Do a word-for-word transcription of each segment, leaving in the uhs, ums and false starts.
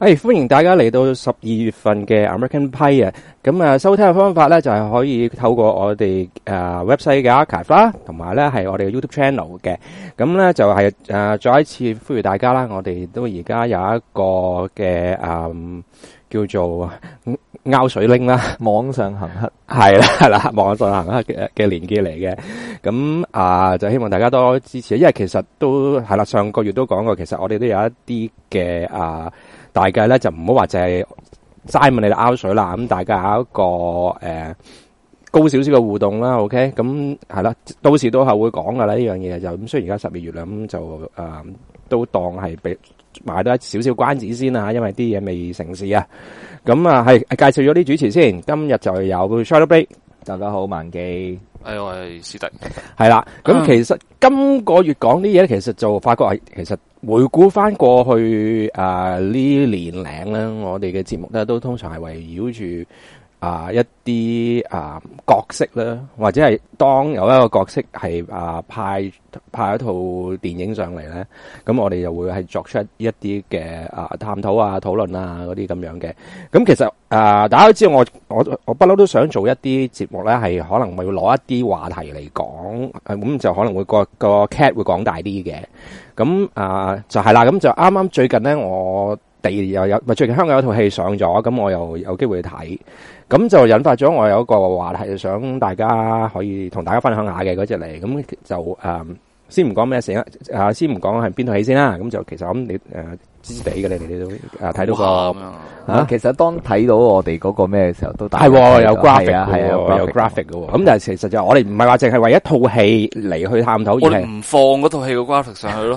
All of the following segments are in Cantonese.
誒，歡迎大家嚟到十二月份嘅 American Pie 啊！咁啊，收聽嘅方法咧就係可以透過我哋誒 website 嘅 archive 啦，同埋咧係我哋嘅 YouTube channel 嘅。咁咧就係誒再一次呼籲大家啦，我哋都而家有一個嘅誒叫做拗水拎啦， 網上行乞係啦係啦，網上行乞嘅嘅連結嚟嘅。咁啊，就希望大家多支持，因為其實都係啦，上個月都講過，其實我哋都有一啲嘅啊。大計咧就唔好話淨係齋問你哋拗水啦，咁大家有一個誒、呃、高少少嘅互動啦 ，OK， 咁係啦，到時到後會講噶啦呢樣嘢就咁。雖然而家十二月啦，咁就誒、呃、都當係俾買多一少少關子先啦，因為啲嘢未成事啊。咁啊係介紹咗啲主持先，今日就有 Shadow Blade， 大家好，萬基， 誒我係史迪， 係啦。咁其實、嗯、今個月講啲嘢咧，其實就發覺係其實。回顧翻過去啊呢年齡咧，我哋嘅節目咧都通常係圍繞住啊一啲啊角色啦，或者係當有一個角色係啊派派一套電影上嚟咧，咁我哋就會係作出一啲嘅啊探討啊討論啊嗰啲咁樣嘅。咁其實啊大家都知道我我我不嬲都想做一啲節目咧，係可能會攞一啲話題嚟講，咁就可能會個個 cat 會講大啲嘅。咁啊就係啦，咁就啱啱最近咧，我哋又有咪最近香港有套戲上咗，咁我又有機會睇，咁就引發咗我有一個話題，想大家可以同大家分享下嘅嗰隻嚟，咁就誒、嗯、先唔講咩事啊，先唔講係邊套戲先啦，咁就其實我諗你誒知知地嘅，你哋都誒睇到個啊，其實當睇到我哋嗰個咩嘅時候，都係有 graphic 啊，係啊，有 graphic 嘅，咁但係其實就我哋唔係話淨係為一套戲嚟去探討， 我哋唔放嗰套戲個 graphic 上去咯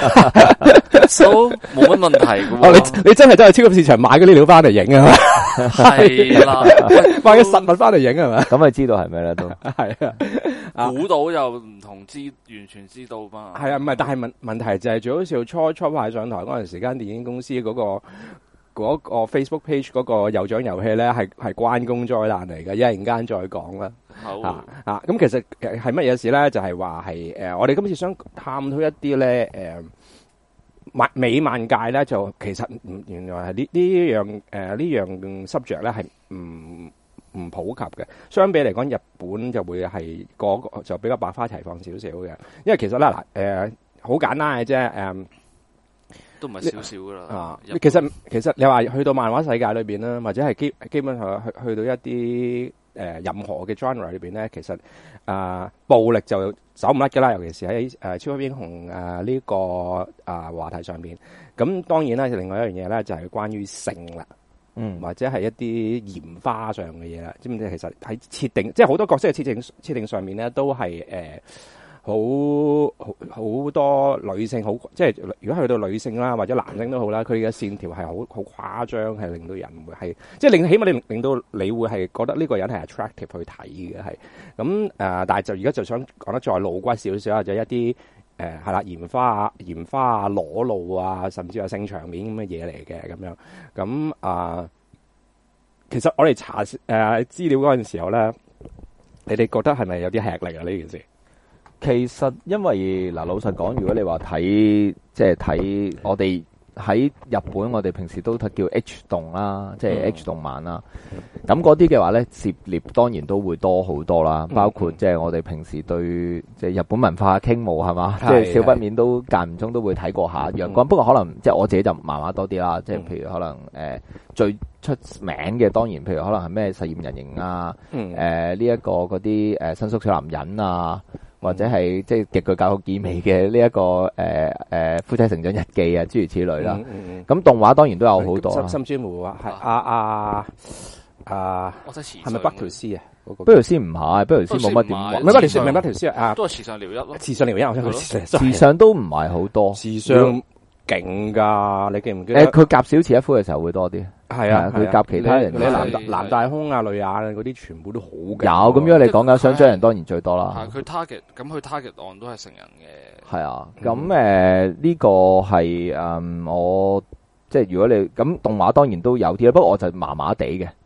，so 冇乜問題嘅。 哦，你你真係真係超級市場買嗰啲料翻嚟影啊？ 係啦， 買嘅實物翻嚟影係咪？ 咁咪知道係咩咧？都係啊，估到又唔同知，完全知道嘛。 係啊，唔係，但係問問題就係最好笑初初派上台嗰陣時間，電影公司嗰個。嗰個 Facebook page 嗰個有獎遊戲咧，係係關公災難嚟嘅，一陣間再講啦。 好啊啊！咁其實係乜嘢事咧？就係話係誒，我哋今次想探討一啲咧誒，美美漫界咧就其實唔原來係呢呢樣誒呢、呃、樣 subject 咧係唔唔普及嘅。相比嚟講，日本就會係個個就比較百花齊放少少嘅，因為其實咧嗱誒好簡單嘅啫誒。呃都唔係少少噶啦啊！其實其實你話去到漫畫世界裏邊啦，或者係基基本上去去到一啲誒、呃、任何嘅 genre 裏邊咧，其實啊、呃、暴力就走唔甩噶啦，尤其是喺誒、呃、超級英雄誒呢、呃這個啊、呃、話題上邊。咁當然啦，另外一樣嘢咧就係、是、關於性啦，嗯，或者係一啲鹽花上嘅嘢啦。知唔知其實喺設定，即係好多角色嘅設定設定上面咧，都係誒。呃好好好多女性好，即係如果去到女性啦，或者男性都好啦，佢嘅線條係好好誇張，係令到人會係，即係令起碼你令到你會係覺得呢個人係 attractive 去睇嘅，係咁誒。但係就而家就想講得再露骨少少，或者一啲誒係啦，鹽花啊、鹽花啊、裸露啊，甚至係性場面咁嘅嘢嚟嘅咁樣。咁啊、呃，其實我哋查誒、呃、資料嗰陣時候咧，你哋覺得係咪有啲吃力啊？呢件事？ 其實因為嗱，老實講，如果你話睇即係睇我哋喺日本，我哋平時都睇叫 H 動啦，即係 H 動漫啦。咁嗰啲嘅話咧，涉獵當然都會多好多啦。包括即係我哋平時對即係日本文化傾慕係嘛，即係少不免都間唔中都會睇過下樣。不過可能即係我自己就漫畫多啲啦。即係譬如可能誒、呃、最出名嘅，當然譬如可能係咩實驗人形啊，誒呢一個嗰啲誒新宿小男人啊。或者係即係極具教育意味嘅呢一個誒誒、呃呃、夫妻成長日記啊，諸如此類啦。咁、嗯嗯、動畫當然都有好多啦。甚至乎啊，係啊啊啊，係咪北條司啊？ 北條司唔係，北條司冇乜點畫。 唔係北條司，唔係北條司啊， 都係時尚聊一咯。 時尚聊一，我想佢時尚都唔係好多。 時尚勁噶，你記唔記得？ 誒，佢夾小池一夫嘅時候會多啲。 係啊， 佢夾其他人， 你南南大空啊、雷亞嗰啲，全部都好勁。 有咁樣你講緊想將人當然最多啦。 佢 target 咁佢 target on 都係成人嘅。 係啊，咁誒呢個係誒、嗯、我即係如果你咁動畫當然都有啲啦，不過我就麻麻地嘅，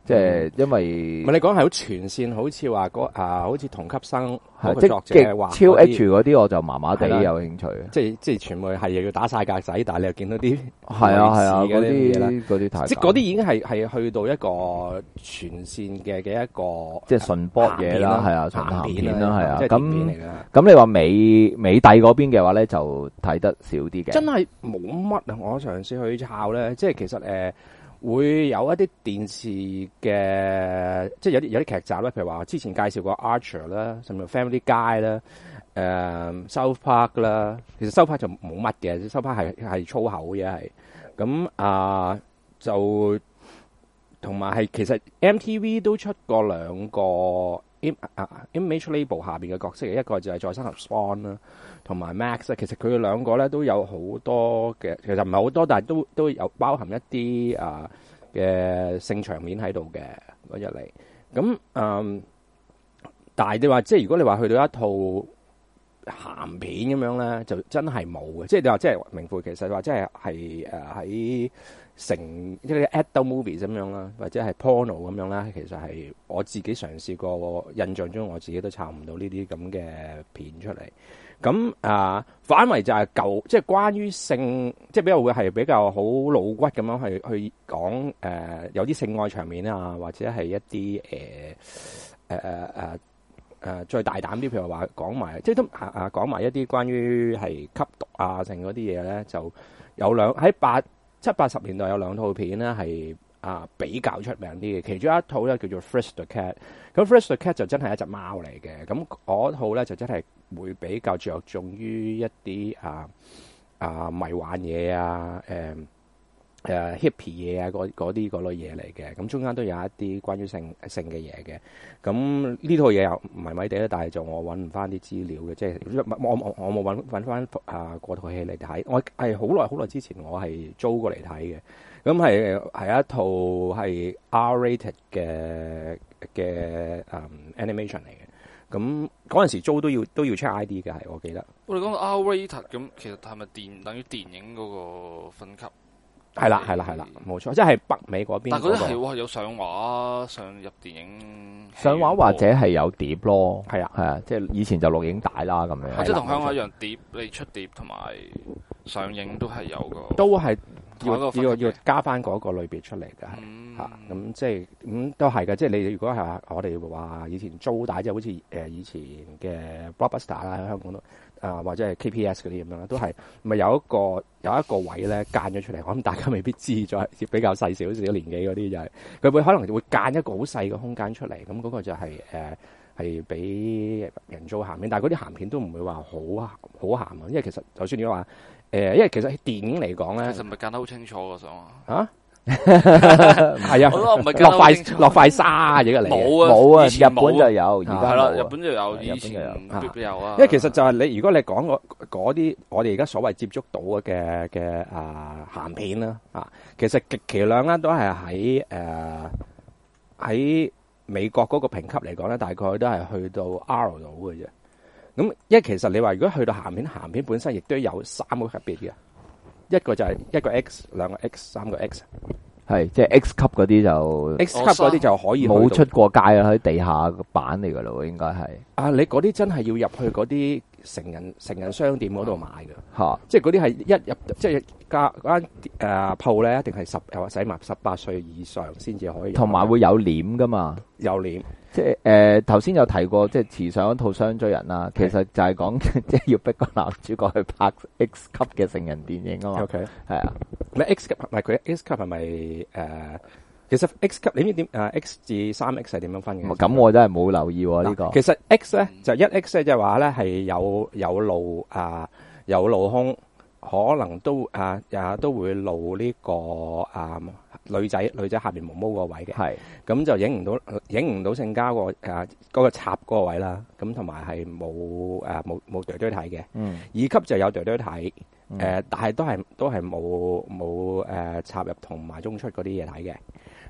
即係因為唔係你講係好全線，好似話嗰啊，好似同級生嗰個即作即者話超 H 嗰啲我就麻麻地係啦有興趣。 即係即係全部係又要打晒格仔，但係你又見到啲係啊係啊， 類似嘅嗰呢啲嘢啦啲嗰啲太即係嗰啲已經係係去到一個全線嘅嘅一個即係純波嘢啦，係啊， 鹹純鹹片片啦，係啊。 即係電片咁嚟㗎。 咁你話美美帝嗰邊嘅話咧，就睇得少啲嘅。 真係冇乜啊！我嘗試去抄咧，即係其實誒、呃、會有一啲電視嘅，即係有啲有啲劇集咧，譬如話之前介紹過 Archer 啦，甚至 Family Guy 啦、呃，誒 South Park 啦，其實 South Park 就冇乜嘅，South Park 係係粗口嘅係，咁啊、呃、就同埋係其實 M T V 都出過兩個 Im 啊 Image Label 下邊嘅角色嘅，一個就係再生俠 Spawn 啦。同埋 Max 其實佢哋兩個咧都有好多嘅，其實唔係好多，但係都都有包含一啲啊嘅性場面喺度嘅嗰日嚟。咁嗯，但係你話即係如果你話去到一套鹹片咁樣咧，就真係冇嘅。即係你話即係名副其實話，即係係誒喺成即係 adult movies 咁樣啦，或者係 porno 咁樣啦，其實係我自己嘗試過，印象中我自己都抄唔到呢啲咁嘅片出嚟。咁啊，反為就係舊，即係關於性，即係比較會係比較好老骨咁樣去去講誒、呃，有啲性愛場面啊，或者係一啲誒誒誒誒誒再大膽啲，譬如話講埋，即係都啊啊講埋一啲關於係吸毒啊性嗰啲嘢咧，就有兩喺八七八十年代有兩套片咧係啊比較出名啲嘅，其中一套咧叫做 Frisk the Cat， 咁 Frisk the Cat 就真係一隻貓嚟嘅，咁嗰套咧就真係會比較着重於一啲啊啊迷幻嘢啊，誒誒 hippie 嘢啊，嗰嗰啲嗰類嘢嚟嘅，咁中間都有一啲關於性性嘅嘢嘅，咁呢套嘢又唔係咪地咧，但係就我揾唔翻啲資料嘅，即係我我我冇揾揾翻啊嗰套戲嚟睇，我係好耐好耐之前我係租過嚟睇嘅，咁係係一套係 R-rated 嘅嘅誒 animation 嚟嘅。咁嗰陣時租都要都要 check I D 嘅，係我記得。 我哋講到 R-rated 咁，其實係咪電等於電影嗰個分級？ 係啦係啦係啦，冇錯，即係北美嗰邊、那個。 但係嗰啲係喎，有上畫上入電影。 上畫或者係有碟咯， 係啊係啊，即係以前就錄影帶啦咁樣。 即係同香港一樣，碟你出碟同埋上映都係有個。 都係要要要要加翻嗰個類別出嚟嘅，係嚇咁即係咁都係嘅。即係你如果係我哋話以前租帶，即係好似誒以前嘅 Blockbuster 啦，喺香港都啊或者係 K P S 嗰啲咁樣啦，都係咪有一個有一個位咧間咗出嚟？我諗大家未必知，再比較細少少年紀嗰啲就係佢會可能會間一個好細嘅空間出嚟，咁嗰個就係誒係俾人租鹹片，但係嗰啲鹹片都唔會話好好鹹啊，因為其實就算你話。誒，因為其實喺電影嚟講咧， 其實唔係間得好清楚嘅，想話啊，係啊， 我唔係落塊落塊沙嘢嘅嚟， 冇啊冇啊， 以前日本就有，而家係啦， 冇啊日本就有，以日本就前有必有啊。 因為其實就係你，如果你講嗰嗰啲我哋而家所謂接觸到嘅嘅啊鹹片啦，啊，其實極其量咧都係喺誒喺美國嗰個評級嚟講咧，大概都係去到 R 度嘅啫。咁，因為其實你話如果去到鹹片，鹹片本身亦都有三個級別嘅，一個就係一個 X， 兩個 X， 三個 X， 係即係 X 級嗰啲就 X 級嗰啲就可以冇出過街啦，喺地下個版嚟噶咯，應該係啊！你嗰啲真係要入去嗰啲成人成人商店嗰度買嘅， 嚇， 即係嗰啲係一入即係間間誒鋪咧，一定係十又或者埋十八歲以上先至可以， 同埋會有簾噶嘛， 有簾。 即係誒頭先有提過，即係遲上一套雙追人啦，其實就係講即係要逼個男主角去拍 X 級嘅成人電影啊嘛。 OK， 係啊， 咪 X 級唔係佢 X 級係咪誒？其實 X 級你知點誒 X 至三 X 係點樣分嘅？ 咁我真係冇留意喎呢個。 其實 X 咧就一 X 咧，即係話咧係有有露啊有露胸，可能都啊啊都會露呢個啊。女仔女仔下邊毛毛個位嘅，係咁就影唔到影唔到性交個誒嗰個插嗰個位啦。咁同埋係冇誒冇冇對對睇嘅。嗯，二級就有對對睇，誒但係都係都係冇冇誒插入同埋中出嗰啲嘢睇嘅。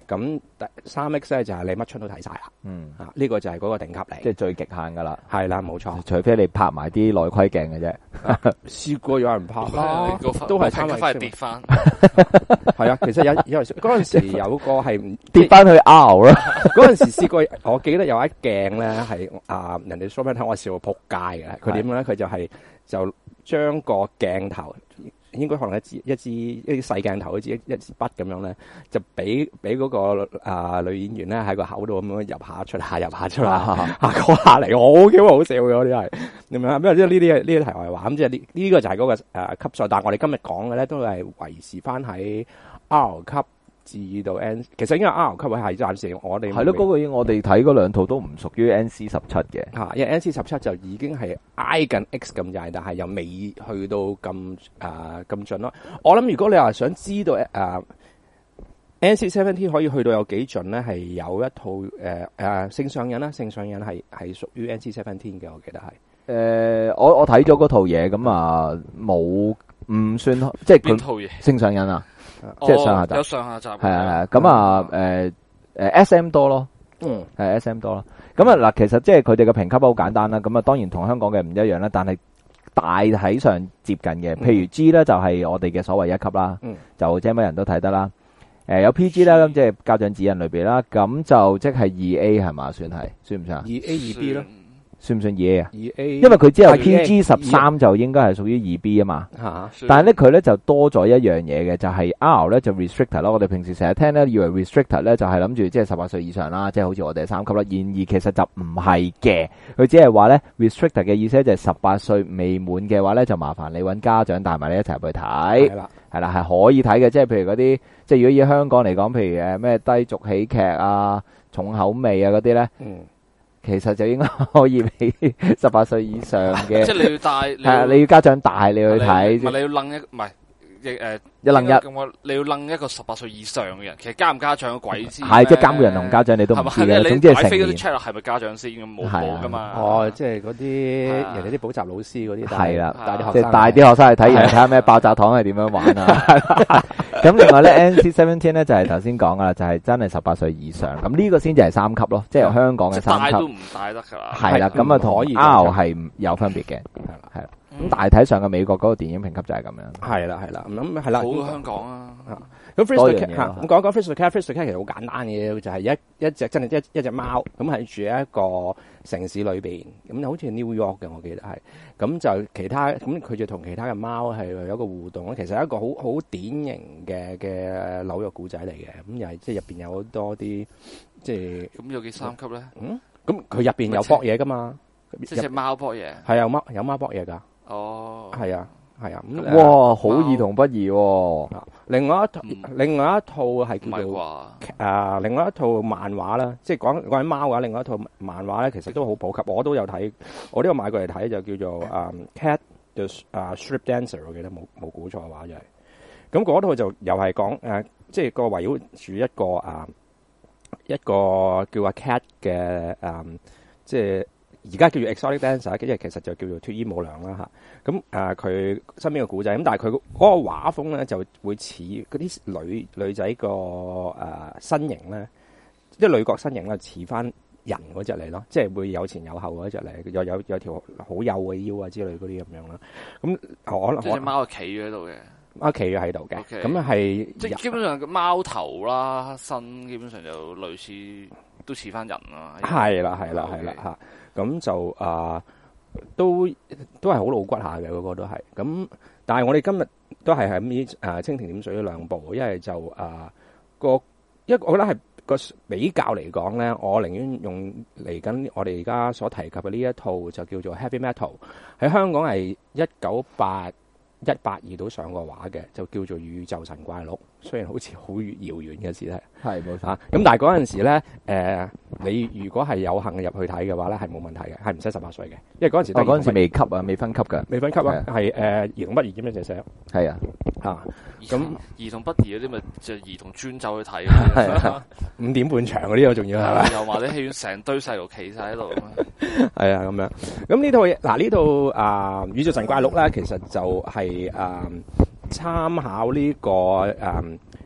咁三 X 咧就係你乜春都睇晒啦。 嗯， 啊呢、個就係嗰個頂級嚟。 即係最極限噶啦。 係啦，冇錯。 除非你拍埋啲內窺鏡嘅啫。 試過有人拍啦， 個都係三翻 X 嚟跌翻。 係啊，其實有有嗰陣時有個係跌翻去 R 啦。 嗰陣時試過，我記得有一鏡咧係啊人哋 show 俾睇，我笑到仆街嘅。佢點咧？佢就係、是、就將個鏡頭。應該可能一支一支一啲細鏡頭，好似一一支筆咁樣咧，就俾俾嗰個啊、呃、女演員咧喺個口度咁樣入下出下入下出下下過下嚟，好幾好笑嘅嗰啲係，明唔明啊？因為即係呢啲呢啲題外話，咁即係呢呢個就係嗰、那個誒、呃、級數，但係我哋今日講嘅咧都係維持翻喺 R 級。至到 N， 其實應該 R 級位係暫時我哋係咯，嗰、那個我哋睇嗰兩套都唔屬於 N C 十七嘅嚇，因為 N C 十七就已經係挨近 X 咁滯，但係又未去到咁誒咁盡咯。我諗如果你話想知道誒、呃、N C 十七可以去到有幾盡咧，係有一套誒誒、呃、性上癮啦，性上癮係係屬於 N C 十七嘅，我記得係。誒、 呃，我我睇咗嗰套嘢，咁啊冇唔算即係邊套嘢性上癮啊。 哦、 即係上下集， 有上下集， 係啊，咁啊，誒誒 S M 多咯， 嗯， 係 S M 多咯。咁啊嗱，其實即係佢哋嘅評級好簡單啦。咁啊，當然同香港嘅唔一樣啦，但係大體上接近嘅。譬如 G 咧就係我哋嘅所謂一級啦，嗯、就即係乜人都睇得啦。誒有 P G 啦，咁即係家長指引裏邊啦，咁就即係二 A 係嘛？算係算唔算啊？ 二 A 二 B 咯。 算唔算二 A 啊？ 二 A， 因為佢之後 P G 十三就應該係屬於二 B 啊嘛。 嚇！ 但係咧佢咧就多咗一樣嘢嘅，就係、是、R 咧就 restricted 咯。我哋平時成日聽咧，以為 restricted 咧就係諗住即係十八歲以上啦，即係好似我哋三級啦。然而其實就唔係嘅，佢只係話咧 restricted 嘅意思就係十八歲未滿嘅話咧，就麻煩你揾家長帶埋你一齊去睇。係啦，係啦，係可以睇嘅。即係譬如嗰啲，即係如果以香港嚟講，譬如誒咩低俗喜劇啊、重口味啊嗰啲咧。嗯。其實就應該可以俾十八歲以上嘅， 即係你要帶， 係啊，你要家長帶你去睇， 唔係你要楞一，唔係亦誒一楞一咁我你要楞一個十八歲以上嘅人，其實家唔家長嘅鬼知， 係即係監護人同家長你都唔知嘅，總之係成年。 你買飛嗰啲 check 係咪家長先咁冇冇噶嘛？ 哦，即係嗰啲人哋啲補習老師嗰啲， 係啦， 帶啲學生， 即係帶啲學生去睇，然後睇下咩爆炸糖係點樣玩啊！咁另外咧 ，N C 十七咧就係頭先講噶啦，就係真係十八歲以上，咁呢個先至係三級咯，即係香港嘅三級。 帶都唔帶得噶啦。 係啦，咁啊同 R 係有分別嘅，係啦，係啦。咁大體上嘅美國嗰個電影評級就係咁樣。係啦，係啦，咁係啦。 好過香港啊！ 咁 Frisk the Cat 咁講講 Frisk the Cat，Frisk the Cat 其實好簡單嘅，就係一一隻真係一一隻貓，咁係住喺一個城市裏邊，咁好似 New York 嘅，我記得係。咁就其他咁佢就同其他嘅貓係有一個互動，其實係一個好好典型嘅嘅紐約古仔嚟嘅。咁又係即係入邊有好多啲即係咁有幾三級咧？ 嗯，咁佢入邊有搏嘢噶嘛？ 即係隻貓搏嘢， 係有貓有貓搏嘢噶。 哦， 係啊。係啊， 咁哇，好兒童不宜喎。 另外一套，另外一套係叫做誒，另外一套漫畫啦，即係講講緊貓嘅。另外一套漫畫咧，其實都好普及，我都有睇，我都有買過嚟睇，就叫做誒 Cat the 誒 Strip Dancer，我記得冇冇估錯嘅話就係。咁嗰套就又係講誒，即係個圍繞住一個誒一個叫阿 Cat 嘅誒，即係。而家叫做 exotic dancer，即係其實就叫做脫衣舞娘啦嚇。咁誒佢身邊嘅古仔，咁但係佢嗰個畫風咧就會似嗰啲女女仔個誒身形咧，即係女角身形咧似翻人嗰隻嚟咯，即係會有前有後嗰隻嚟，又有有，有條好幼嘅腰啊之類嗰啲咁樣啦。咁可能隻貓係企咗喺度嘅， 貓企咗喺度嘅，咁係即係基本上個貓頭啦，身基本上就類似都似翻人啦。 係啦係啦係啦嚇。咁就啊、呃，都都係好露骨下嘅，嗰、那個都係。咁但係我哋今日都係喺呢誒蜻蜓點水呢兩部，因為就啊、呃、個一，我覺得係個比較嚟講咧，我寧願用嚟緊我哋而家所提及嘅呢一套就叫做 Heavy Metal，喺香港係一九八一八二到上過畫嘅，就叫做宇宙神怪錄。雖然好似好遙遠嘅事咧， 係冇錯。咁但係嗰陣時咧，誒、呃，你如果係有幸入去睇嘅話咧，係冇問題嘅，係唔使十八歲嘅，因為嗰陣時， 嗰陣時未級啊，未分級㗎， 未分級啊，係誒兒童不宜咁樣就寫， 係啊， 嚇咁兒童不宜嗰啲咪就兒童專走去睇嘅， 係啊，五點半場嗰啲我仲要係咪？ 又或者戲院成堆細路企晒喺度， 係啊咁樣。咁呢套嗱呢套啊宇宙神怪錄咧，其實就係、是、誒。呃參考呢、這個誒、嗯、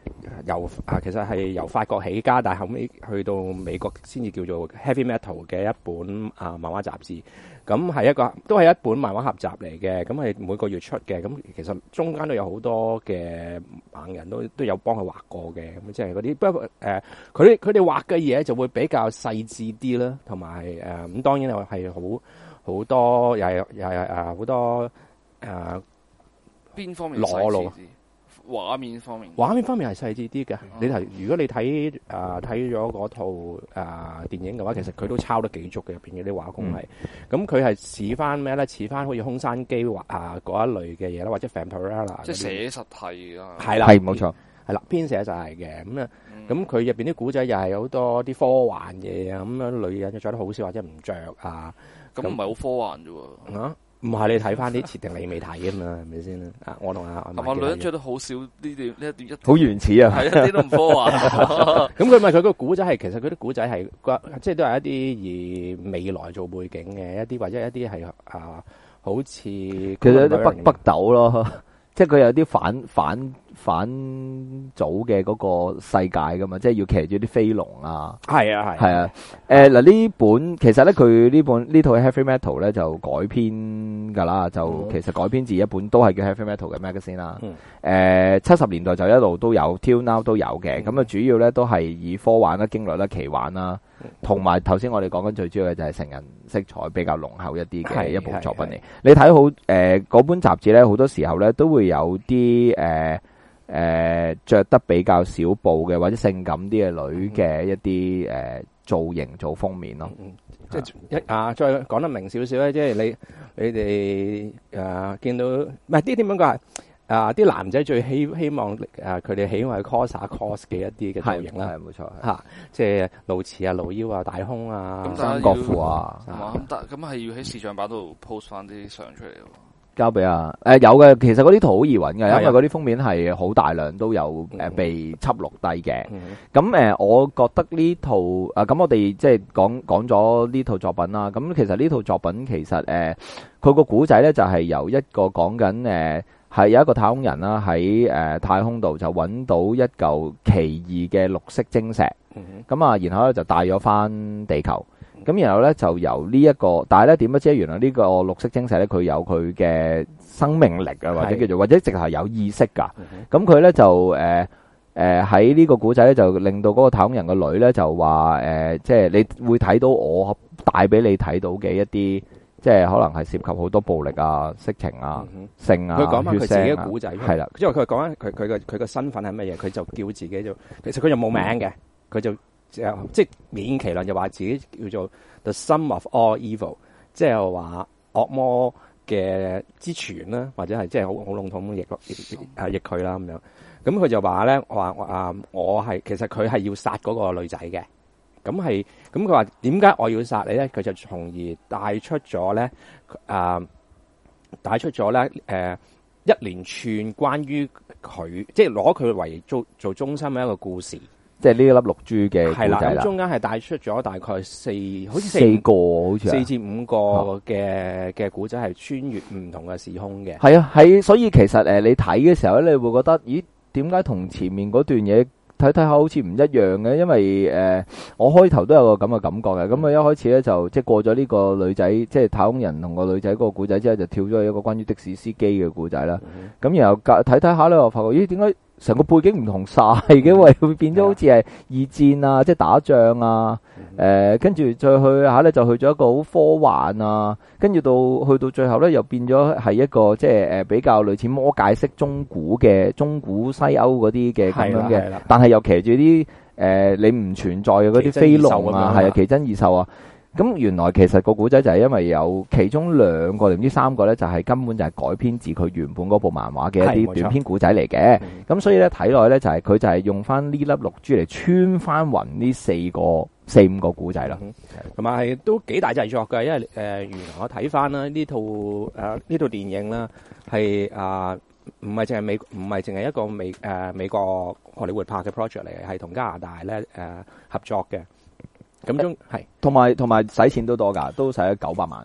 由啊其實係由法國起家，但係後尾去到美國先至叫做 Heavy Metal 嘅一本啊漫畫雜誌。咁係一個都係一本漫畫合集嚟嘅，咁係每個月出嘅。咁其實中間都有好多嘅猛人都都有幫佢畫過嘅，咁即係嗰啲不過誒佢佢哋畫嘅嘢就會比較細緻啲啦，同埋誒咁當然又係好好多又係又係誒好多誒邊方面裸露細緻啲畫面方面， 畫面方面係細緻啲嘅。 嗯你睇如果你睇誒睇咗嗰套誒、呃、電影嘅話，其實佢都抄得幾足嘅，入邊嘅啲畫工係。咁佢係似翻咩咧？似翻好似空山機畫啊嗰一類嘅嘢啦，或者 Vampirella 即係寫實係啊。 係啦， 係冇錯， 係啦，編寫就係嘅。咁啊， 嗯咁佢入邊啲古仔又係有好多啲科幻嘢啊，咁樣女人就着得好少或者唔着啊。 咁唔係好科幻啫喎。 啊，唔係你睇翻啲設定，你未睇啊嘛，係咪先啊？我同阿係嘛，女人着得好少呢段呢一段一好原始啊， 係一啲都唔科幻。 咁佢咪佢個古仔係其實佢啲古仔係即係都係一啲以未來做背景嘅一啲，或者一啲係啊，好似其其實有啲北北斗咯，即係佢有啲反反反祖嘅嗰個世界噶嘛，即係要騎住啲飛龍啊， 係啊係係啊，誒嗱呢本其實咧佢呢本呢套 Heavy Metal 咧就改編噶啦，就、 嗯、 其實改編自一本都係叫 Heavy Metal 嘅 magazine 啦， 嗯， 誒七十年代就一路都有 till now 都有嘅，咁、嗯、啊主要咧都係以科幻啦、驚慄啦、奇幻啦，同埋頭先我哋講緊最主要嘅就係成人色彩比較濃厚一啲嘅一部作品嚟。你睇好誒嗰、呃、本雜誌咧，好多時候咧都會有啲誒誒着得比較少布嘅或者性感啲嘅女嘅一啲誒、呃、造型做封面咯。 嗯即係一啊，再講得明少少咧，即係你你哋誒見到唔係啲點樣講啊？啲男仔最希希望誒佢哋喜歡係 cos 啊 cos 嘅一啲嘅造型啦， 係冇錯嚇，即係露臍啊、露腰啊、大胸啊、 三角褲啊， 咁得咁係要喺視像版度 post 翻啲相出嚟喎。 交俾啊誒、呃、有嘅，其實嗰啲圖好易揾嘅，因為嗰啲封面係好大量都有誒、呃、被輯錄低嘅。咁、嗯、誒、呃，我覺得呢套啊，咁我哋即係講講咗呢套作品啦。咁其實呢套作品其實誒，佢個古仔咧就係、是、由一個講緊誒係有一個太空人啦喺誒太空度就揾到一嚿奇異嘅綠色晶石。咁、嗯、啊，然後咧就帶咗翻地球。咁然後咧就由呢、這、一個，但係咧點不知原來呢個綠色晶石咧佢有佢嘅生命力啊，或者叫做或者直頭係有意識㗎。咁佢咧就誒誒喺呢個古仔咧就令到嗰個太空人個女咧就話誒、呃，即係你會睇到我帶俾你睇到嘅一啲，即係可能係涉及好多暴力啊、色情啊、嗯、性啊、 佢講翻佢自己嘅古古仔， 係啦， 因為佢講緊佢佢嘅佢嘅身份係乜嘢，佢就叫自己就其實佢又冇名嘅，佢、嗯、就。即係勉其量就話自己叫做 The Sum of All Evil， 即係話惡魔嘅之泉啦，或者係即係好好籠統咁譯譯啊譯佢啦咁樣。咁佢就話咧，我話啊，我係其實佢係要殺嗰個女仔嘅。咁係咁佢話點解我要殺你咧？佢就從而帶出咗咧啊，帶出咗咧誒一連串關於佢即係攞佢為做做中心嘅一個故事。 即係呢一粒綠珠嘅故仔啦， 咁中間係帶出咗大概四，好似四, 四個，好似四至五個嘅嘅古仔係穿越唔同嘅時空嘅。 係啊，係，所以其實誒，你睇嘅時候咧，你會覺得，咦，點解同前面嗰段嘢睇睇下好似唔一樣嘅？因為誒、呃，我開頭都有個咁嘅感覺嘅。咁啊，一開始咧就即係過咗呢個女仔，即係太空人同個女仔嗰個古仔之後，就跳咗去一個關於的士司機嘅古仔啦。咁、嗯、然後睇睇下咧，我發覺，咦，點解？成個背景唔同晒嘅，喂，會變咗好似係二戰啊，即係打仗啊，誒，跟住再去下咧就去咗一個好科幻啊，跟住到去到最後咧又變咗係一個即係誒比較類似魔界式中古嘅中古西歐嗰啲嘅咁樣嘅，但係又騎住啲誒你唔存在嘅嗰啲飛龍啊，係啊，奇珍異獸啊。咁原來其實個古仔就係因為有其中兩個定唔知三個咧，就係根本就係改編自佢原本嗰部漫畫嘅一啲短篇古仔嚟嘅。咁所以咧睇落咧就係佢就係用翻呢粒綠珠嚟穿翻勻呢四個四五個古仔啦。同埋係都幾大製作嘅，因為誒、呃、原來我睇翻啦呢套誒呢套電影啦係啊唔係淨係美唔係淨係一個美誒、呃、美國荷里活拍嘅 project 嚟嘅，係同加拿大咧誒、呃、合作嘅。咁中係，同埋同埋使錢都多噶，都使咗九百萬噶。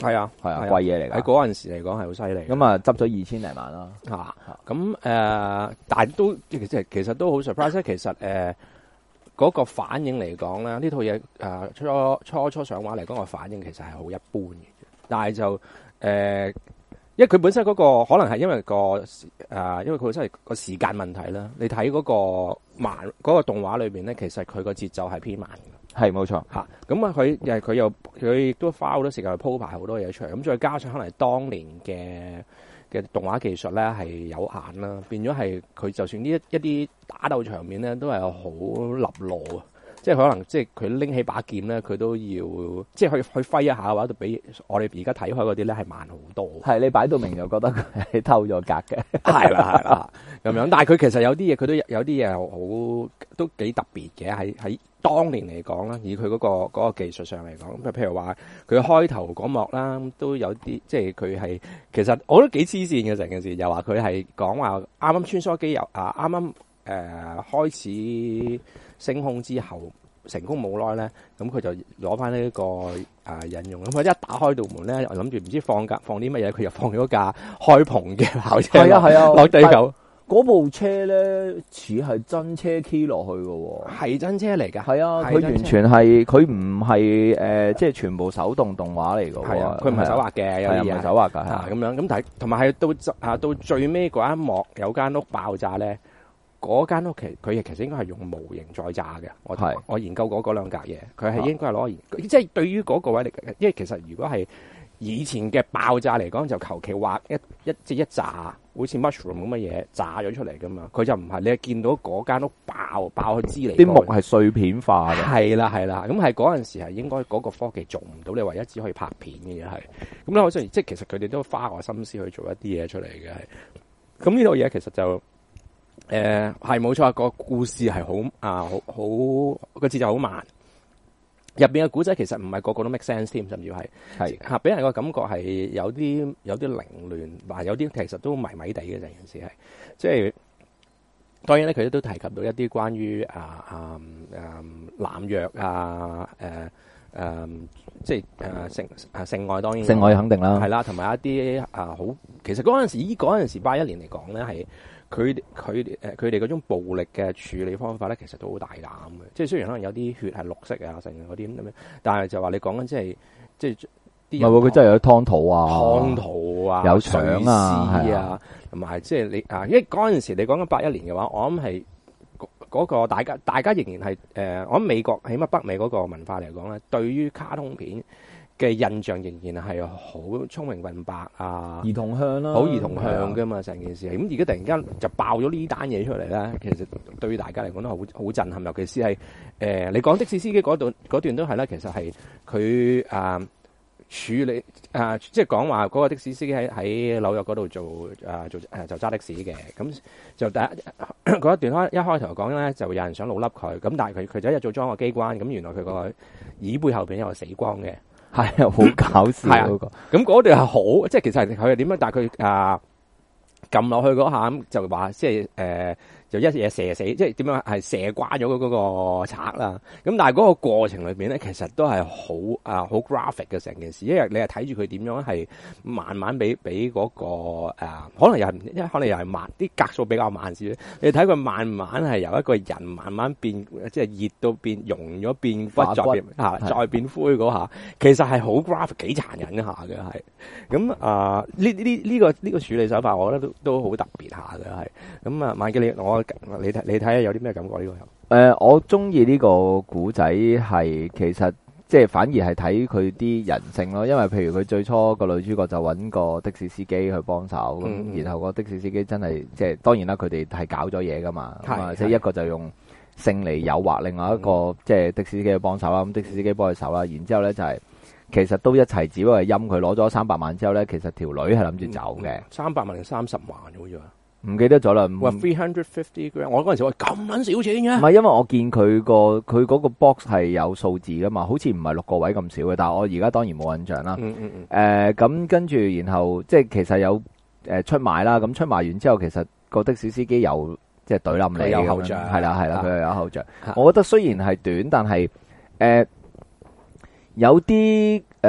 係啊係啊， 係貴嘢嚟㗎。 喺嗰陣時嚟講係好犀利。 咁啊，執咗二千零萬啦。 嚇咁誒，但係都其實其實都好 surprise 咧。其實誒嗰、呃那個反應嚟講咧，呢套嘢誒初初初上畫嚟講個反應其實係好一般嘅，但係就誒。呃因為佢本身嗰、那個可能係因為個誒、呃，因為佢本身係個時間問題啦。你睇嗰個慢嗰、那個動畫裏邊咧，其實佢個節奏係偏慢嘅。 係冇錯嚇。咁啊，佢又佢又佢亦都花好多時間去鋪排好多嘢出嚟。咁再加上可能當年嘅嘅動畫技術咧係有限啦，變咗係佢就算呢一一啲打鬥場面咧都係好立落啊。即係可能，即係佢拎起把劍咧，佢都要即係去去揮一下嘅話，就比我哋而家睇開嗰啲咧係慢好多。 係你擺到明就覺得佢係偷咗格嘅。 係啦係啦咁樣，但係佢其實有啲嘢，佢都有啲嘢好都幾特別嘅。喺喺當年嚟講啦，以佢嗰、嗰個嗰個技術上嚟講，譬如話佢開頭嗰幕啦，都有啲即係佢係其實我覺得幾黐線嘅成件事，又話佢係講話啱啱穿梭機由啊啱啱誒開始升空之後成功冇耐咧，咁佢就攞翻呢個啊引用，咁佢一打開道門咧，我諗住唔知放架放啲乜嘢，佢又放咗架開篷嘅跑車， 係啊係啊， 落地球。 嗰部車咧似係真車 key 落去嘅喎， 係真車嚟㗎。 係啊，佢完全係佢唔係誒，即係全部手動動畫嚟㗎喎。 係啊，佢唔係手畫嘅，有啲嘢唔係手畫㗎， 係咁樣。咁但係同埋係到啊到最尾嗰一幕有間屋爆炸咧。嗰間屋其佢亦其實應該係用模型再炸嘅，我我研究過嗰兩格嘢，佢係應該係攞即係對於嗰個位嚟，因為其實如果係以前嘅爆炸嚟講，就求其畫一一即一炸，好似 mushroom 咁嘅嘢炸咗出嚟噶嘛，佢就唔係你係見到嗰間屋爆爆去支離， 啲木係碎片化嘅， 係啦係啦，咁係嗰陣時係應該嗰個科技做唔到，你唯一只可以拍片嘅嘢係，咁咧我雖然即係其實佢哋都花個心思去做一啲嘢出嚟嘅，係，咁呢套嘢其實就。誒係冇錯，個故事係好啊，好好個節奏好慢。入邊嘅古仔其實唔係個個都 make sense 添，甚至係係嚇俾人個感覺係有啲有啲凌亂，話有啲其實都迷迷地嘅成件事係。即係當然咧，佢都提及到一啲關於啊啊誒濫藥啊誒誒、啊啊，即係誒、啊、性誒性愛當然性愛肯定啦， 係啦，同埋一啲啊好，其實嗰陣時依嗰陣時八一年嚟講咧係。佢佢誒佢哋嗰種暴力嘅處理方法咧，其實都好大膽嘅。即係雖然可能有啲血係綠色啊，成嗰啲咁樣，但係就話你講緊即係即係啲人。唔係喎， 佢真係有湯圖啊， 湯圖啊， 有相啊， 係啊，同埋即係你啊，因為嗰陣時你講緊八一年嘅話，我諗係嗰個大家大家仍然係誒、呃，我諗美國起碼北美嗰個文化嚟講咧，對於卡通片嘅印象仍然係好聰明笨白啊， 兒童向啦， 好兒童向噶嘛，成件事。咁而家突然間就爆咗呢單嘢出嚟咧，其實對於大家嚟講都好好震撼，尤其是係誒、呃、你講的士司機嗰段嗰段都係啦，其實係佢啊處理啊、呃，即係講話嗰個的士司機喺喺紐約嗰度做啊、呃、做誒、呃、就揸的士嘅，咁就第一嗰一段開一開頭講咧，就有人想老笠佢，咁但係佢佢就一日做裝個機關，咁原來佢個椅背後邊有個死光嘅。 係啊，好搞笑嗰個。 咁嗰段係好，即係其實佢係點樣？但係佢啊撳落去嗰下咁就話，即係誒、呃、就一嘢射死，即係點樣係射瓜咗嗰個賊啦。咁但係嗰個過程裏邊咧，其實都係好啊好 graphic 嘅成件事，因為你係睇住佢點樣係慢慢俾俾嗰個誒、啊，可能又係因為可能又係慢啲格數比較慢啲。你睇佢慢慢係由一個人慢慢變，即係熱到變溶咗變骨再變嚇再變灰嗰下，其實係好 graphic 幾殘忍一下嘅係。咁啊呢呢呢個呢、呢個處理手法，我覺得都都好特別下嘅係。咁啊，萬基你我你睇你睇下有啲咩感覺呢、呢個？誒、 呃，我中意呢個古仔係其實即係反而係睇佢啲人性咯，因為譬如佢最初個女主角就揾個的士司機去幫手，咁、嗯、然後個的士司機真係即係當然啦，佢哋係搞咗嘢噶嘛，咁啊即係一個就用性嚟誘惑，另外一個、嗯、即係的士司機去幫手啦，咁的士司機幫佢手啦，然之後咧就係、是、其實都一齊，只不過係陰佢攞咗三百萬之後咧，其實條女係諗住走嘅， 三百萬定三十萬好似話。 唔記得咗啦。 話 three hundred fifty grand，我嗰陣時話咁撚少錢嘅。 唔係，因為我見佢個佢嗰個 box 係有數字噶嘛，好似唔係六個位咁少嘅。但係我而家當然冇印象啦。 嗯嗯嗯。誒、 呃，咁跟住然後即係其實有誒出賣啦。咁出賣完之後，其實個的士司機又即係懟冧你， 有後著。 係啦係啦，佢又有後著。我覺得雖然係短，但係誒、呃、有啲誒。呃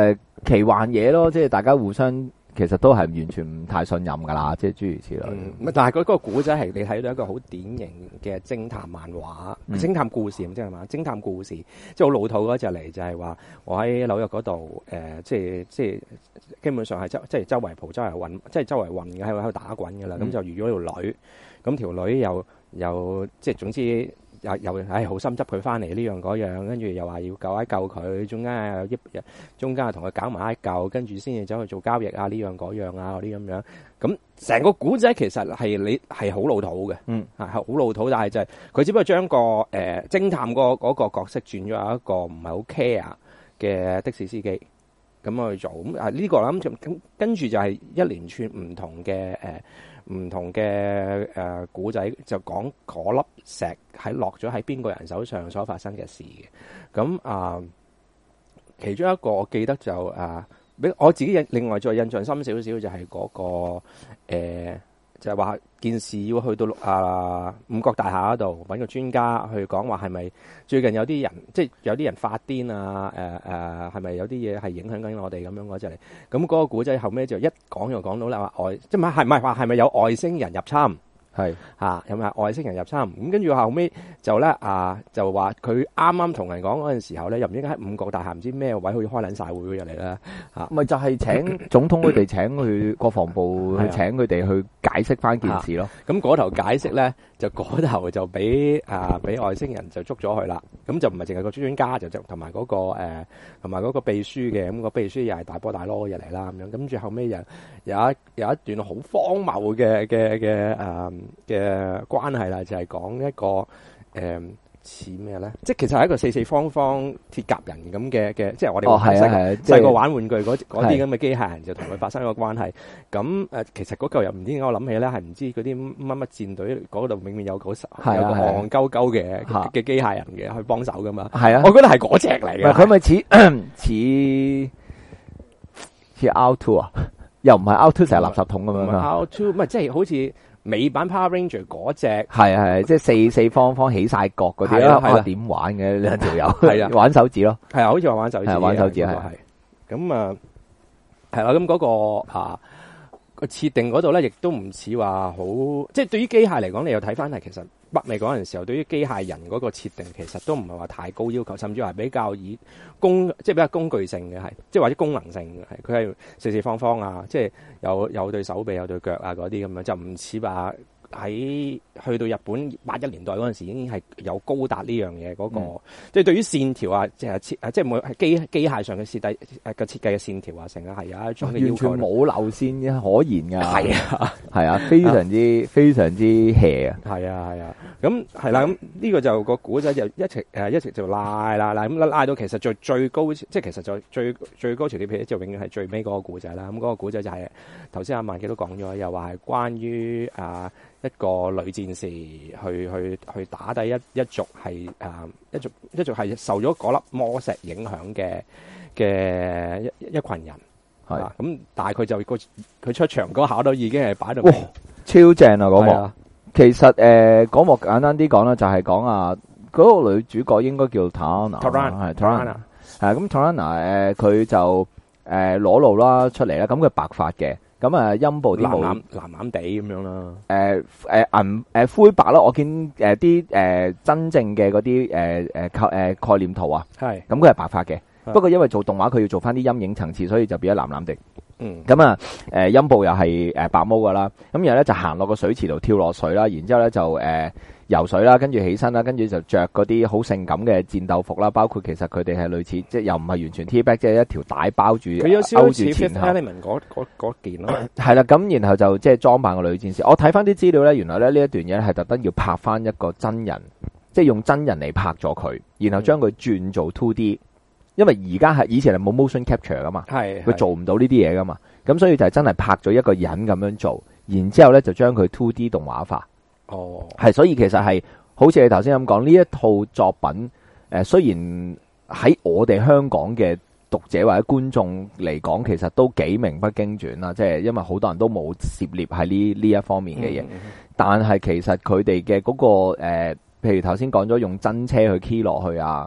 奇幻嘢咯，即係大家互相其實都係完全唔太信任噶啦，即係諸如此類。 嗯、但係嗰個古仔係你睇到一個好典型嘅偵探漫畫、嗯、偵探故事咁即係嘛？偵探故事即係好老土嗰隻嚟，就係話我喺紐約嗰度誒，即係即係基本上係周即係周圍蒲、周圍運、即係周圍運嘅喺喺度打滾嘅啦。咁、嗯、就遇咗條女，咁條女又又即係總之。又又唉好心執佢翻嚟呢樣嗰樣，跟住又話要救一救佢，中間又一中間又同佢搞埋一嚿，跟住先至走去做交易啊呢樣嗰樣啊嗰啲咁樣。咁成個古仔其實係你係好老土嘅，嗯係好老土，但係就係佢只不過將個誒、呃、偵探個嗰個角色轉咗一個唔係好 care 嘅的，的士司機咁去做。咁啊呢個啦咁咁跟住就係一連串唔同嘅誒。呃唔同嘅誒古仔就講嗰粒石喺落咗喺邊個人手上所發生嘅事嘅，咁啊、呃、其中一個我記得就啊，俾、呃、我自己另外再印象深少少就係嗰、那個誒、呃、就係、是、話件事要去到啊五角大廈嗰度揾個專家去講話係咪最近有啲人即係有啲人發癲啊誒誒係咪有啲嘢係影響緊我哋咁樣嗰隻嚟，咁嗰個古仔後尾就一講就講到啦話外即係唔係係唔係話係咪有外星人入侵？係嚇，有冇外星人入侵？咁跟住後尾就咧啊，就話佢啱啱同人講嗰陣時候咧，又唔應該喺五角大廈唔知咩位好似開撚曬會入嚟啦嚇。咪就係請總統佢哋請去國防部去請佢哋去解釋翻件事咯。咁嗰頭解釋咧，就嗰頭就俾啊俾外星人就捉咗佢啦。咁就唔係淨係個專家，就就同埋嗰個誒同埋嗰個秘書嘅。咁個秘書又係大波大攞入嚟啦咁樣。咁住後尾又有一有一段好荒謬嘅嘅嘅誒。嘅關係啦，就係、是、講一個誒似咩咧？即係其實係一個四四方方鐵甲人咁嘅嘅，即係我哋細個細個玩玩具嗰啲咁嘅機械人，就同佢發生一個關係。咁誒、呃，其實嗰嚿又唔知點解我諗起咧，係唔知嗰啲乜乜戰隊嗰度永遠有個有個戇鳩鳩嘅嘅機械人嘅去幫手噶嘛。係啊，我覺得係嗰隻嚟嘅。佢咪似似似 R two 啊？又唔係 R two 成日垃圾桶咁樣啊 ？R two 唔係即係好似。美版 Power Ranger 嗰隻係係即係四四方方起晒角嗰啲啦，係點玩嘅兩條友？係啊，玩手指咯，係啊，好似話玩手指，玩手指係。咁啊，係啦，咁嗰個啊個設定嗰度咧，亦都唔似話好，即係對於機械嚟講，你又睇翻係其實北美嗰陣時候，對於機械人嗰個設定，其實都唔係話太高要求，甚至係比較以工，即係比較工具性嘅係，即係或者功能性嘅係，佢係四四方方啊，即係有有對手臂、有對腳啊嗰啲咁樣，就唔似話喺去到日本八一年代嗰陣時已經係有高達呢樣嘢嗰個，嗯、即係對於線條啊，即係設即係冇係機機械上嘅設計誒嘅設計嘅線條啊，成日係有一種完全冇流線可言㗎，係啊係啊，非常之非常之 hea 啊，係啊係啊，咁係啦，咁呢個就個古仔就一直誒一直就拉拉拉咁拉，拉到其實最最高，即係其實就最最高潮啲片就永遠係最尾嗰個古仔啦。咁嗰個古仔就係頭先阿萬記都講咗，又話係關於啊。一個女戰士去去去打低一一族係誒、呃、一族一族係受咗嗰粒魔石影響嘅嘅一一群人係咁、嗯，但係佢就個佢出場嗰下都已經係擺到哇超正啊嗰幕。啊、其實誒嗰、呃、幕簡單啲講啦，就係講啊嗰個女主角應該叫 Tana 係 Tana 係咁 Tana 誒佢就誒裸露啦出嚟啦，咁佢白髮嘅。咁啊，陰部啲毛藍藍藍地咁樣啦。誒誒銀誒灰白啦，我見誒啲誒真正嘅嗰啲誒誒概誒概念圖啊，係咁佢係白髮嘅。不過因為做動畫佢要做翻啲陰影層次，所以就變咗藍藍地。嗯。咁啊誒陰部又係誒白毛噶啦。咁然後咧就行落個水池度跳落水啦，然之後咧就誒。呃游水啦，跟住起身啦，跟住就着嗰啲好性感嘅戰鬥服啦，包括其實佢哋係類似，即係又唔係完全 T-back，即係一條帶包住，佢有少少似 Fifth Element 嗰嗰嗰件咯。係啦，咁然後就即係裝扮個女戰士。我睇翻啲資料咧，原來咧呢一段嘢係特登要拍翻一個真人，即係用真人嚟拍咗佢，然後將佢轉做 two D，因為而家係以前係冇 motion capture 噶嘛，係佢做唔到呢啲嘢噶嘛，咁所以就係真係拍咗一個人咁樣做，然之後咧就將佢 two D 動畫化。哦，係，所以其實係好似你頭先咁講，呢一套作品，誒、呃，雖然喺我哋香港嘅讀者或者觀眾嚟講，其實都幾名不經傳啦，即係因為好多人都冇涉獵喺呢呢一方面嘅嘢，嗯嗯、但係其實佢哋嘅嗰個誒、呃，譬如頭先講咗用真車去 key 落去啊，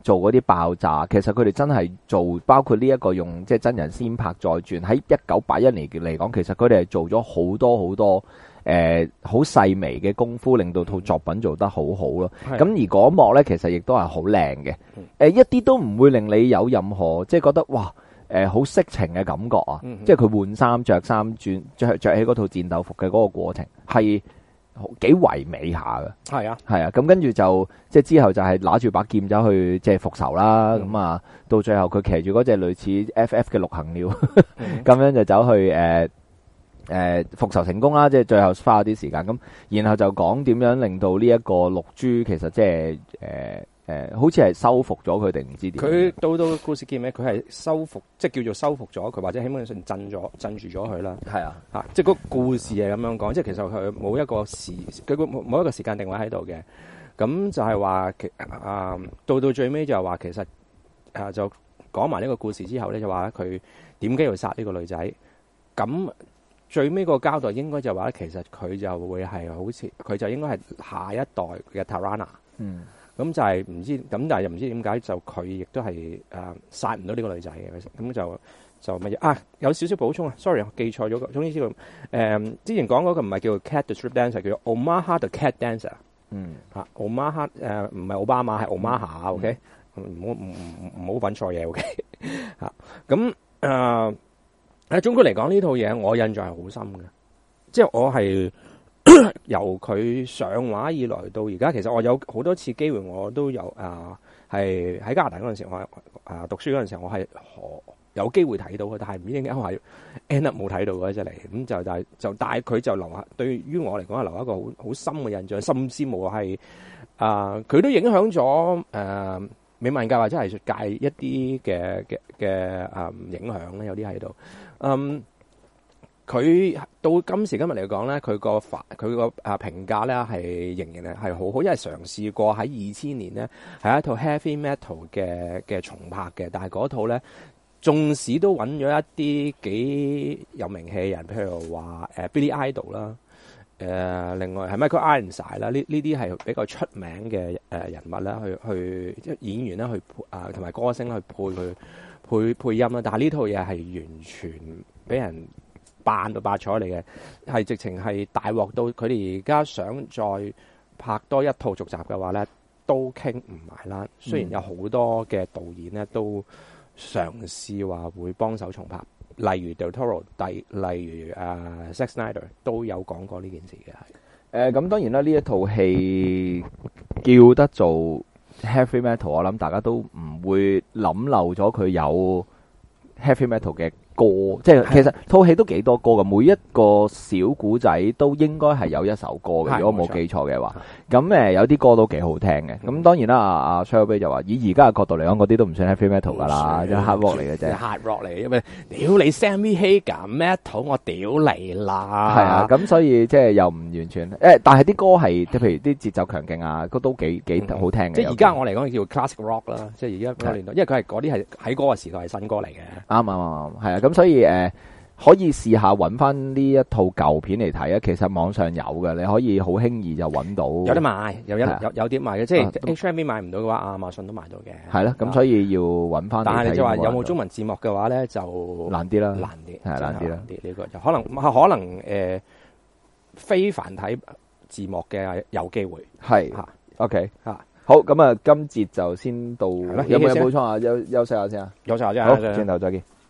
做嗰啲爆炸，其實佢哋真係做，包括呢一個用即係真人先拍再轉，喺一九八一年嚟講，其實佢哋係做咗好多好多誒好細微嘅功夫，令到套作品做得好好咯。咁而嗰一幕呢，其實亦都係好靚嘅，誒一啲都唔會令你有任何即係覺得哇誒好色情嘅感覺啊！嗯、即係佢換衫着衫轉着着起嗰套戰鬥服嘅嗰個過程係幾唯美下嘅。係啊，係啊，咁跟住就即係之後就係拿住把劍走去即係復仇啦。咁、嗯、啊，到最後佢騎住嗰隻類似 F F 嘅陸行鳥，咁、嗯、樣就走去誒誒復仇成功啦。即係最後花咗啲時間咁，然後就講點樣令到呢一個綠珠其實即係誒。呃誒、呃，好似係收復咗佢定唔知點？ 佢到到故事結尾，佢係收復，即係叫做收復咗佢，或者起碼上鎮咗鎮住咗佢啦。係啊，吓、啊，即係個故事係咁樣講，即係其實佢冇一個時，佢冇冇一個時間定位喺度嘅。咁就係話，其啊，到到最尾就係話，其實啊，就講埋呢個故事之後咧，就話佢點解要殺呢個女仔？咁最尾個交代應該就話，其實佢就會係好似，佢就應該係下一代嘅 Tarana。嗯。咁就係唔知，咁但係又唔知點解就佢亦都係誒殺唔到呢個女仔嘅，咁就就乜嘢啊？有少少補充啊 ，sorry，我記錯咗個。總之知道誒，之前講嗰個唔係叫 Cat the Strip Dancer，叫做 Omaha the Cat Dancer。嗯，嚇 Omaha 誒唔係奧巴馬係 Omaha，OK，唔好唔唔唔好揾錯嘢，OK 嚇。咁誒誒，總括嚟講呢套嘢，我印象係好深嘅，即係我係。由佢上畫以來到而家，其實我有好多次機會，我都有啊，係喺加拿大嗰陣時，我啊讀書嗰陣時候，我係有機會睇到嘅，但係唔知點解我係 end up 冇睇到嘅，真係咁就但係就但係佢就留下對於我嚟講係留下一個好好深嘅印象，甚至無係啊，佢都影響咗誒美文界或者藝術界一啲嘅嘅嘅誒影響咧，有啲喺度嗯。佢到今時今日嚟講咧，佢個反佢個啊評價咧係仍然係好好，因為嘗試過喺二千年咧係一套 heavy metal 嘅嘅重拍嘅，但係嗰套咧縱使都揾咗一啲幾有名氣嘅人，譬如話誒 Billy Idol 啦，誒另外係 Michael Ironside 啦，呢呢啲係比較出名嘅誒人物啦，去去即係演員啦，去啊同埋歌星去配佢配配音啦，但係呢套嘢係完全俾人扮到八彩嚟嘅，係直情係大鑊到佢哋而家想再拍多一套續集嘅話咧，都傾唔埋啦。雖然有好多嘅導演咧都嘗試話會幫手重拍，例如 Del Toro，例例如啊 Zack Snyder 都有講過呢件事嘅。 係誒咁當然啦，呢一套戲叫得做 heavy metal，我諗大家都唔會諗漏咗佢有 heavy metal 嘅歌，即係其實套戲都幾多歌嘅，每一個小古仔都應該係有一首歌嘅，如果冇記錯嘅話。咁誒有啲歌都幾好聽嘅。咁當然啦，阿阿 Shelby 就話以而家嘅角度嚟講，嗰啲都唔算 heavy metal 噶啦，即係 hard rock 嚟嘅啫。 hard rock 嚟，因為屌你 Sammy Hagar metal，我屌你啦。 係啊，咁所以即係又唔完全誒，但係啲歌係即係譬如啲節奏強勁啊，都都幾幾好聽嘅。 即係而家我嚟講叫 classic rock 啦，即係而家嗰個年代，因為佢係嗰啲係喺嗰個時代係新歌嚟嘅。啱啱啱，係啊。咁所以誒、呃，可以試下揾翻呢一套舊片嚟睇啊！其實網上有嘅，你可以好輕易就揾到。 有得賣，有有有有啲賣嘅，即係 H M V 買唔到嘅話，亞馬遜都買到嘅。 係咯，咁所以要揾翻。 但係你就話有冇中文字幕嘅話咧，就難啲啦， 難啲， 係難啲啦。 呢個就可能可能誒、呃、非繁體字幕嘅有機會。 係嚇，OK 嚇。好，咁啊，今節就先到。有冇嘢補充啊？休休息下先啊。 休息下先。 好，轉頭再見。